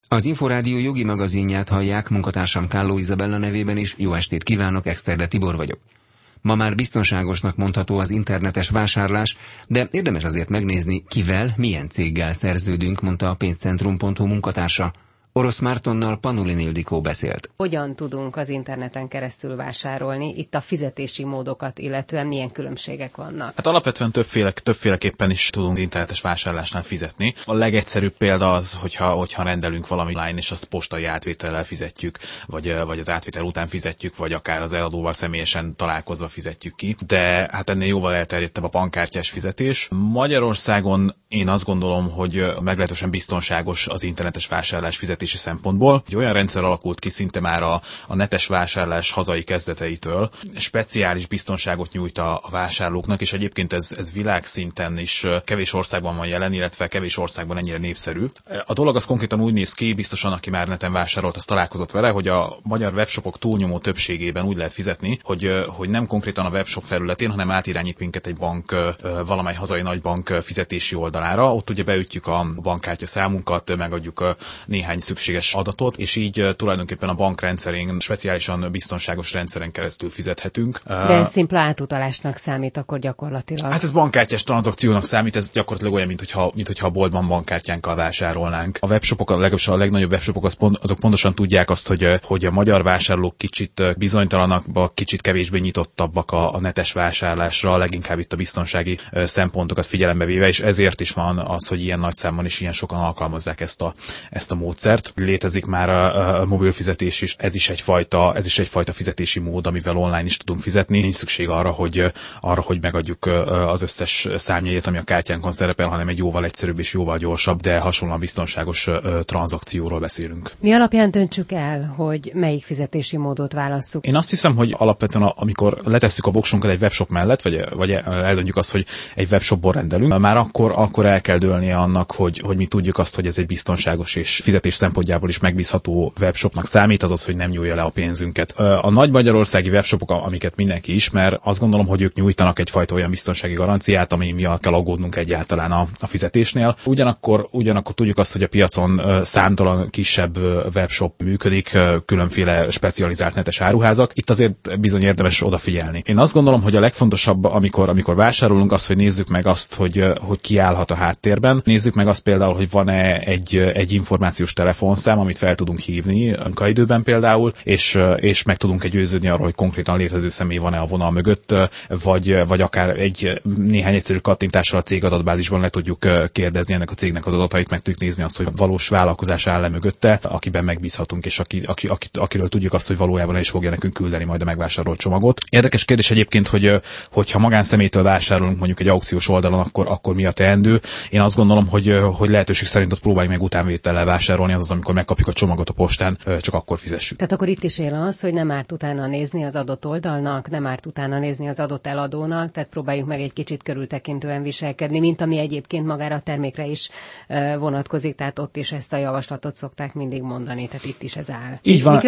Az Inforádió jogi magazinját hallják, munkatársam Kálló Izabella nevében is. Jó estét kívánok, Exterde Tibor vagyok. Ma már biztonságosnak mondható az internetes vásárlás, de érdemes azért megnézni, kivel, milyen céggel szerződünk, mondta a pénzcentrum.hu munkatársa. Orosz Mártonnal Panulin Ildikó beszélt. Hogyan tudunk az interneten keresztül vásárolni? Itt a fizetési módokat illetően milyen különbségek vannak? Hát alapvetően többféleképpen is tudunk internetes vásárlásnál fizetni. A legegyszerűbb példa az, hogyha rendelünk valami online, és azt postai átvétellel fizetjük, vagy az átvétel után fizetjük, vagy akár az eladóval személyesen találkozva fizetjük ki. De hát ennél jóval elterjedtebb a bankkártyás fizetés. Magyarországon én azt gondolom, hogy meglehetősen biztonságos az internetes vásárlás fizetési szempontból. Egy olyan rendszer alakult ki szinte már a netes vásárlás hazai kezdeteitől. Speciális biztonságot nyújt a vásárlóknak, és egyébként ez világszinten is kevés országban van jelen, illetve kevés országban ennyire népszerű. A dolog az konkrétan úgy néz ki, biztosan aki már neten vásárolt, az találkozott vele, hogy a magyar webshopok túlnyomó többségében úgy lehet fizetni, hogy nem konkrétan a webshop felületén, hanem átirányít minket egy bank, valamely hazai nagybank fizetési oldalára. Ott ugye beütjük a bankkártya számunkat, megadjuk néhány szükséges adatot, és így tulajdonképpen a bankrendszerén, speciálisan biztonságos rendszeren keresztül fizethetünk. De ez szimpla átutalásnak számít akkor gyakorlatilag. Hát ez bankkártyás tranzakciónak számít, ez gyakorlatilag olyan, mintha a boltban bankkártyánkkal vásárolnánk. A webshopok, legalábbis a legnagyobb webshopok azok pontosan tudják azt, hogy a magyar vásárlók kicsit bizonytalanabbak, kicsit kevésbé nyitottabbak a netes vásárlásra, leginkább itt a biztonsági szempontokat figyelembe véve, és ezért is van az, hogy ilyen nagy számban és ilyen sokan alkalmazzák ezt a módszert. Létezik már a mobil fizetés is, ez is egyfajta fizetési mód, amivel online is tudunk fizetni. Nincs szükség arra, hogy megadjuk az összes számjegyet, ami a kártyánkon szerepel, hanem egy jóval egyszerűbb és jóval gyorsabb, de hasonlóan biztonságos tranzakcióról beszélünk. Mi alapján döntsük el, hogy melyik fizetési módot válasszuk? Én azt hiszem, hogy alapvetően amikor letesszük a voksunkat egy webshop mellett, vagy eldöntjük azt, hogy egy webshopból rendelünk, már akkor el kell dőlnie annak, hogy mi tudjuk azt, hogy ez egy biztonságos és fizetés szempontjából is megbízható webshopnak számít, azaz, hogy nem nyúlja le a pénzünket. A nagy magyarországi webshopok, amiket mindenki ismer, azt gondolom, hogy ők nyújtanak egyfajta olyan biztonsági garanciát, ami miatt kell aggódnunk egyáltalán a fizetésnél. Ugyanakkor tudjuk azt, hogy a piacon számtalan kisebb webshop működik, különféle specializált netes áruházak. Itt azért bizony érdemes odafigyelni. Én azt gondolom, hogy a legfontosabb, amikor vásárolunk, az, hogy nézzük meg azt, hogy ki állhat a háttérben. Nézzük meg azt például, hogy van-e egy információs telefonszám, amit fel tudunk hívni munkaidőben például, és meg tudunk győződni arról, hogy konkrétan létező személy van-e a vonal mögött, vagy akár néhány egyszerű kattintással a cég adatbázisban le tudjuk kérdezni ennek a cégnek az adatait, meg tudjuk nézni azt, hogy valós vállalkozás áll-e mögötte, akiben megbízhatunk, és akiről tudjuk azt, hogy valójában el is fogja nekünk küldeni majd a megvásárolt csomagot. Érdekes kérdés egyébként, hogyha magánszemélytől vásárolunk mondjuk egy aukciós oldalon, akkor mi a teendő? Én azt gondolom, hogy lehetőség szerint ott próbáljuk meg utánvétellel vásárolni, azaz amikor megkapjuk a csomagot a postán, csak akkor fizessük. Tehát akkor itt is él az, hogy nem árt utána nézni az adott oldalnak, nem árt utána nézni az adott eladónak, tehát próbáljuk meg egy kicsit körültekintően viselkedni, mint ami egyébként magára a termékre is vonatkozik, tehát ott is ezt a javaslatot szokták mindig mondani, tehát itt is ez áll. Így van.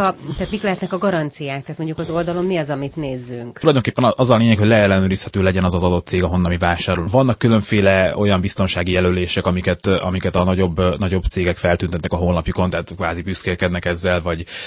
Mik lehetnek a garanciák? Tehát mondjuk az oldalon mi az, amit nézzünk? Tulajdonképpen az a lényeg, hogy leellenőrizhető legyen az adott cég, ahonnan mi vásárolunk. Vannak különféle olyan biztonsági jelölések, amiket a nagyobb cégek feltüntetnek a honlapjukon, tehát kvázi büszkélkednek ezzel,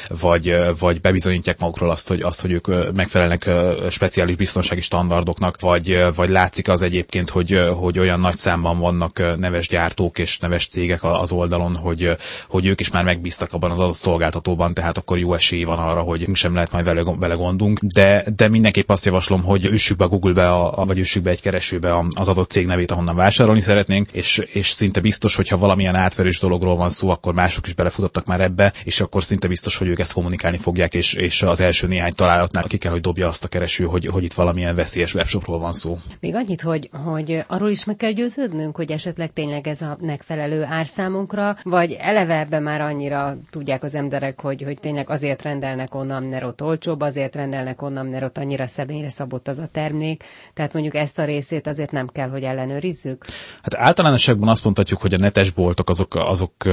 vagy bebizonyítják magukról azt, hogy ők megfelelnek speciális biztonsági standardoknak, vagy látszik az egyébként, hogy olyan nagy számban vannak neves gyártók és neves cégek az oldalon, hogy ők is már megbíztak abban az adott szolgáltatóban, tehát akkor jó esély van arra, hogy sem lehet majd vele gondunk. De mindenképp azt javaslom, hogy üssük be a Google-be, vagy üssük be egy keresőbe az adott cég nevét, ahonnan vásárolni szeretnénk, és szinte biztos, hogyha valamilyen átverős dologról van szó, akkor mások is belefutottak már ebbe, és akkor szinte biztos, hogy ők ezt kommunikálni fogják, és az első néhány találatnál ki kell, hogy dobja azt a kereső, hogy itt valamilyen veszélyes webshopról van szó. Még annyit, hogy arról is meg kell győződnünk, hogy esetleg tényleg ez a megfelelő ár számunkra, vagy eleve ebben már annyira tudják az emberek, hogy tényleg azért rendelnek onnan, mert ott olcsóbb, azért rendelnek onnan, mert ott annyira személyre szabott az a termék. Tehát mondjuk ezt a részét azért nem kell, hogy ellenőrizzük. Hát általánosságban azt mondhatjuk, hogy a netes boltok azoknak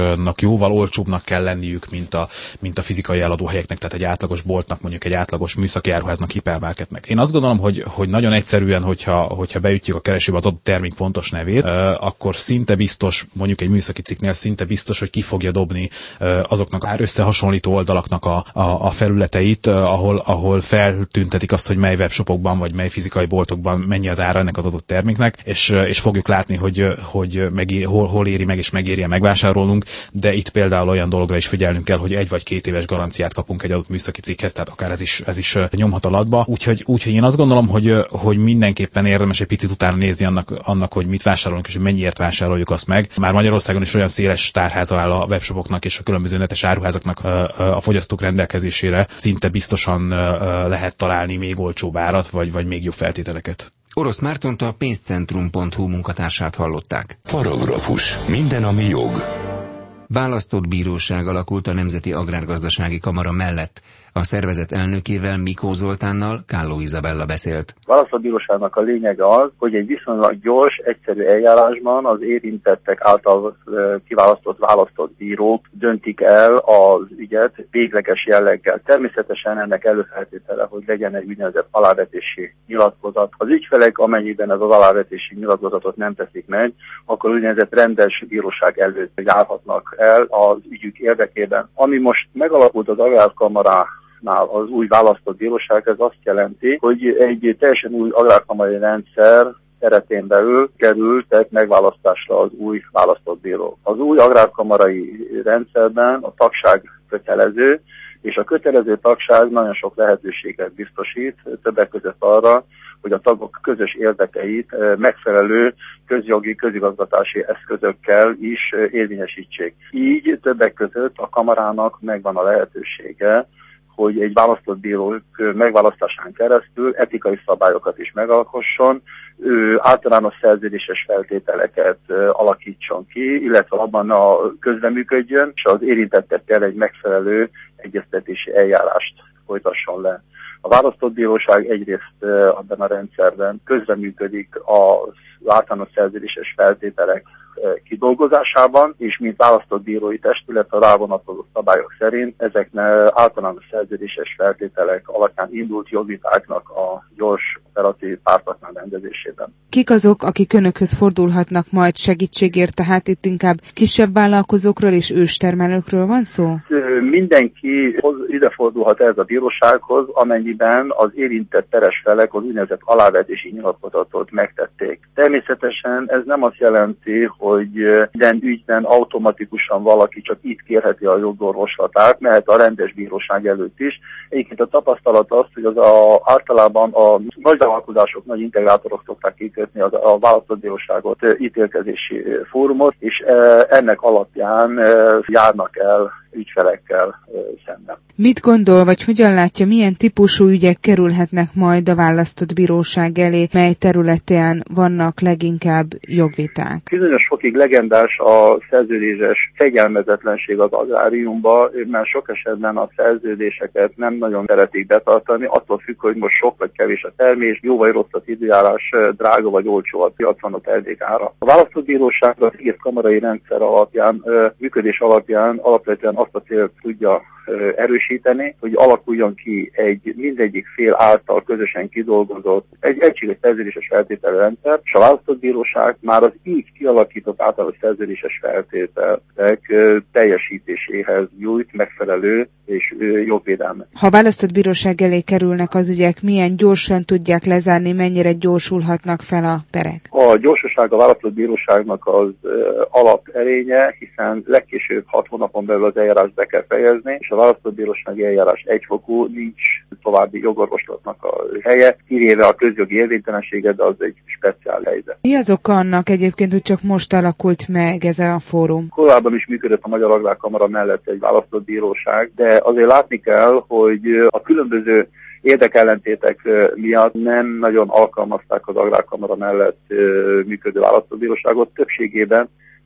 jóval olcsóbbnak kell lenniük, mint a fizikai eladóhelyeknek, tehát egy átlagos boltnak, mondjuk egy átlagos műszaki áruháznak, hipermarketnek. Én azt gondolom, hogy nagyon egyszerűen, hogyha beütjük a keresőbe az adott termék pontos nevét, akkor szinte biztos, mondjuk egy műszaki cikknél szinte biztos, hogy ki fogja dobni azoknak az összehasonlító oldalaknak a felületeit, ahol feltüntetik azt, hogy mely webshopokban vagy mely fizikai boltokban mennyi az ára ennek az adott terméknek, és fogjuk látni, hogy hol éri meg és megéri megvásárolnunk, de itt például olyan dologra is figyelnünk kell, hogy 1 vagy 2 éves garanciát kapunk egy adott műszaki cikkhez, tehát akár ez is nyomhat a latba. Úgyhogy én azt gondolom, hogy mindenképpen érdemes egy picit utána nézni annak, hogy mit vásárolunk és hogy mennyiért vásároljuk azt meg. Már Magyarországon is olyan széles tárháza áll a webshopoknak és a különböző netes áruházaknak a fogyasztók rendelkezésére, szinte biztosan lehet találni még olcsóbb árat, vagy még jobb feltételeket. Orosz Mártont, a pénzcentrum.hu munkatársát hallották. Paragrafus. Minden, ami jog. Választott bíróság alakult a Nemzeti Agrárgazdasági Kamara mellett. A szervezet elnökével, Mikó Zoltánnal Kálló Izabella beszélt. A választott bíróságnak a lényege az, hogy egy viszonylag gyors, egyszerű eljárásban az érintettek által kiválasztott választott bírók döntik el az ügyet végleges jelleggel. Természetesen ennek előfeltétele, hogy legyen egy úgynevezett alávetési nyilatkozat. Az ügyfelek, amennyiben ez az alávetési nyilatkozatot nem teszik meg, akkor úgynevezett rendes bíróság előtt járhatnak el az ügyük érdekében. Ami most megalakult az Agrárkamaránál az új választott bíróság, ez azt jelenti, hogy egy teljesen új agrárkamarai rendszer keretén belül kerültek megválasztásra az új választott bírók. Az új agrárkamarai rendszerben a tagság kötelező, és a kötelező tagság nagyon sok lehetőséget biztosít, többek között arra, hogy a tagok közös érdekeit megfelelő közjogi, közigazgatási eszközökkel is érvényesítsék. Így többek között a kamarának megvan a lehetősége, hogy egy választott bírók megválasztásán keresztül etikai szabályokat is megalkosson, általános szerződéses feltételeket alakítson ki, illetve abban közreműködjön, és az érintettekkel egy megfelelő egyeztetési eljárást folytasson le. A választott bíróság egyrészt abban a rendszerben közreműködik az általános szerződéses feltételek kidolgozásában, és mint választott bírói testület a rávonatkozó szabályok szerint ezeknek általános szerződéses feltételek alapján indult jogvitáknak a gyors operatív pártoknál rendezésében. Kik azok, akik önökhöz fordulhatnak majd segítségért, tehát itt inkább kisebb vállalkozókról és őstermelőkről van szó? Mindenki ide fordulhat ez a bírósághoz, amennyiben az érintett peres felek az úgynevezett alávetési nyilatkozatot megtették. Természetesen ez nem azt jelenti, hogy minden ügyben automatikusan valaki csak itt kérheti a jogorvoslatát, mehet a rendes bíróság előtt is. Egyébként a tapasztalat az, hogy általában a nagy vállalkozások, nagy integrátorok szokták kikötni a választott bíróságot, ítélkezési fórumot, és ennek alapján járnak el ügyfelekkel szemben. Mit gondol, vagy hogyan látja, milyen típusú ügyek kerülhetnek majd a választott bíróság elé, mely területén vannak leginkább jogviták? Bizonyos fokig legendás a szerződéses fegyelmezetlenség az agráriumban, mert sok esetben a szerződéseket nem nagyon szeretik betartani, attól függ, hogy most sok vagy kevés a termés, jó vagy rossz az időjárás, drága vagy olcsó a piacon a termékára. A választott bíróság az egész kamarai rendszer alapján, működés alapján alapvetően azt a célt tudja erősíteni, hogy alakuljon ki egy mindegyik fél által közösen kidolgozott, egy egységes szerződéses feltételrendszer, és a választott bíróság már az így kialakított általános szerződéses feltételek teljesítéséhez nyújt megfelelő és jogvédelmet. Ha a választott bíróság elé kerülnek az ügyek, milyen gyorsan tudják lezárni, mennyire gyorsulhatnak fel a perek? A gyorsaság a választott bíróságnak az alaperénye, hiszen legkésőbb 6 hónapon belül az eljárást be kell fejezni, és a választott bírósági eljárás egyfokú, nincs további jogorvoslatnak a helye, kivéve a közjogi érvénytelenséget, de az egy speciál helyzet. Mi az oka annak egyébként, hogy csak most alakult meg ez a fórum? Korábban is működött a Magyar Agrárkamara mellett egy választott bíróság, de azért látni kell, hogy a különböző érdekellentétek miatt nem nagyon alkalmazták az Agrárkamara mellett működő választóbíróságot. Többségében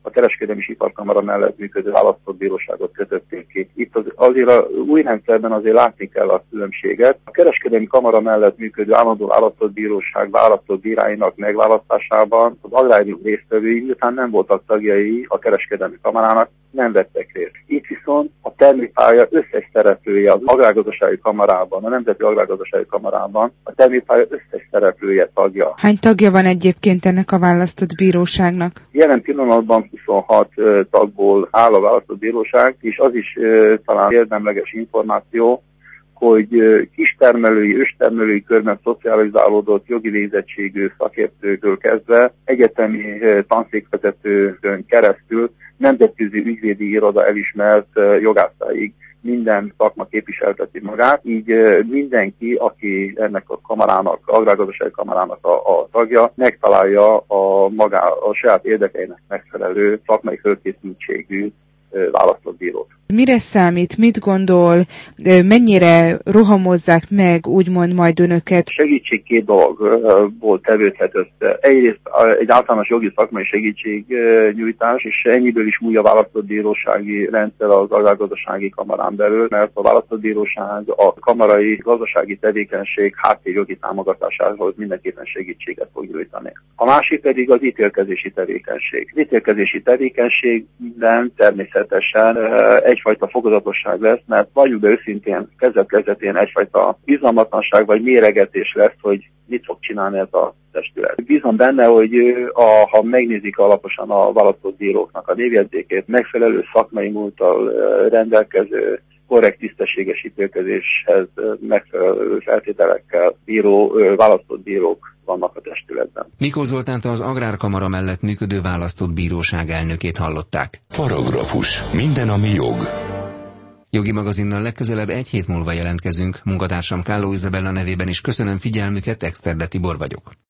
a Kereskedelmi és Iparkamara mellett működő választott bíróságot kötötték ki. Itt azért a új rendszerben azért látni kell a különbséget. A Kereskedelmi Kamara mellett működő állandó választott bíróság választott bíráinak megválasztásában az agrárium résztvevői, miután nem voltak tagjai a Kereskedelmi Kamarának, nem vettek részt. Itt viszont a termékpálya összes szereplője az Agrárgazdasági Kamarában, a Nemzeti Agrárgazdasági Kamarában a termékpálya összes szereplője tagja. Hány tagja van egyébként ennek a választott bíróságnak? Jelen pillanatban 26 tagból áll a választott bíróság, és az is talán érdemleges információ, hogy kistermelői, őstermelői körben szocializálódott jogi végzettségű szakértőtől kezdve egyetemi tanszékvezetőn keresztül nemzetközi ügyvédi iroda elismert jogászáig minden szakma képviselteti magát, így mindenki, aki ennek a kamarának, Agrárgazdasági Kamarának a tagja, megtalálja a saját érdekeinek megfelelő szakmai fölkészültségű választott bírót. Mire számít, mit gondol, mennyire rohamozzák meg úgymond majd önöket? Segítség két dologból tevődhet össze. Egyrészt egy általános jogi szakmai segítségnyújtás, és ennyiből is múlja a választott bírósági rendszer az Agrárgazdasági Kamarán belül, mert a választott bíróság a kamarai gazdasági tevékenység háttérjogi támogatásához mindenképpen segítséget fog nyújtani. A másik pedig az ítélkezési tevékenység. Az ítélkezési tevékenységben természetesen egyfajta fokozatosság lesz, mert valljuk be őszintén kezdet-kezdetén egyfajta bizalmatlanság vagy méregetés lesz, hogy mit fog csinálni ez a testület. Bízom benne, hogy ha megnézik alaposan a választott bíróknak a névjegyzékét, megfelelő szakmai múlttal rendelkező, korrekt, tisztességes ítélkezéshez megfelelő feltételekkel választott bírók vannak a testületben. Mikó Zoltánt, az Agrárkamara mellett működő választott bíróság elnökét hallották. Paragrafus. Minden, ami jog. Jogi magazinnal legközelebb egy hét múlva jelentkezünk. Munkatársam Kálló Izabella nevében is köszönöm figyelmüket, Exterde Tibor vagyok.